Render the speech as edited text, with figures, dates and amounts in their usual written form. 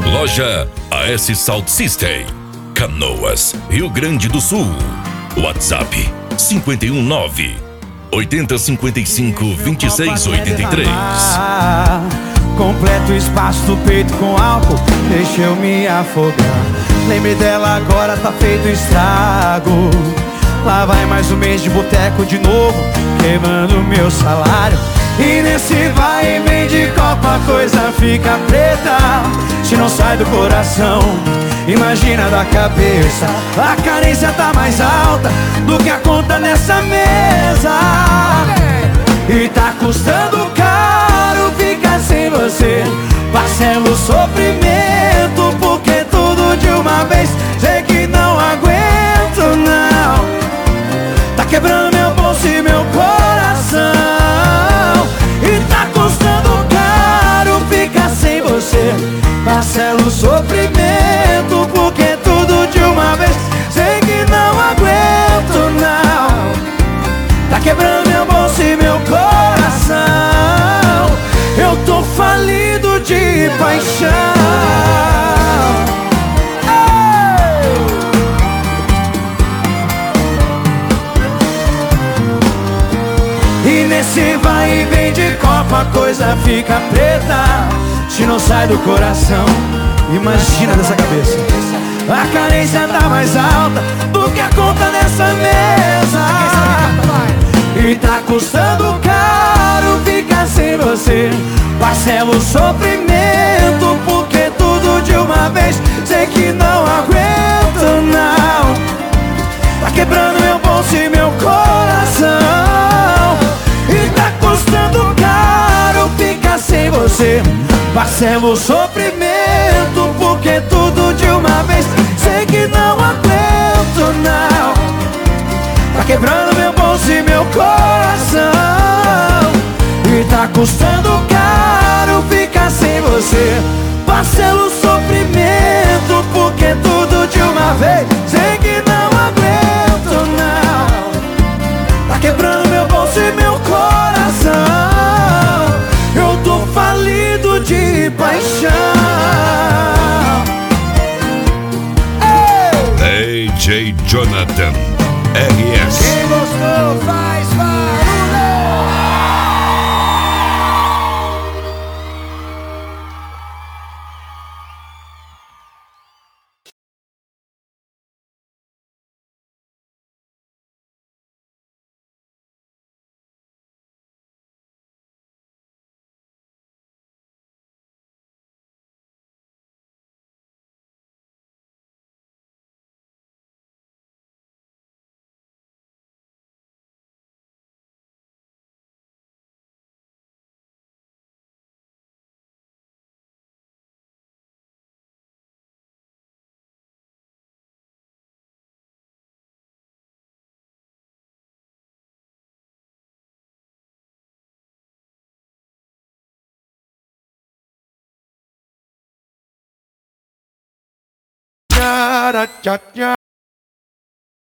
Loja AS Salt System, Canoas, Rio Grande do Sul. WhatsApp 519 8055 2683. Completo o espaço do peito com álcool, deixa eu me afogar. Lembrei dela agora, tá feito estrago. Lá vai mais um mês de boteco de novo, queimando meu salário. E nesse vai e vem de copa a coisa fica preta. Se não sai do coração, imagina da cabeça. A carência tá mais alta do que a conta nessa mesa. E tá custando caro ficar sem você. Parcela o sofrimento, porque tudo de uma vez. Sei que não aguento não. Tá quebrando meu bolso e meu coração. E tá custando caro ficar sem você. Parcela o sofrimento, porque tudo de uma vez. Sei que não aguento não. Tá quebrando meu bolso e meu coração. Eu tô falido de paixão. E nesse vai e vem de copa a coisa fica preta. Se não sai do coração, imagina dessa cabeça. A carência tá mais alta do que a conta nessa mesa. E tá custando caro ficar sem você. Parcela o sofrimento, porque tudo de uma vez. Sei que não aguento não. Tá quebrando meu bolso e meu coração. E tá custando caro ficar sem você. Parcela o sofrimento, porque tudo de uma vez. Sei que não aguento não. Tá quebrando meu bolso e meu coração. E tá custando caro ficar sem você. Parcela o sofrimento, porque tudo de uma vez. Sei que não aguento não. Tá quebrando meu bolso e meu coração. Eu tô falido de paixão. DJ Jonathan RS. Quem gostou faz barulho. Cha cha cha.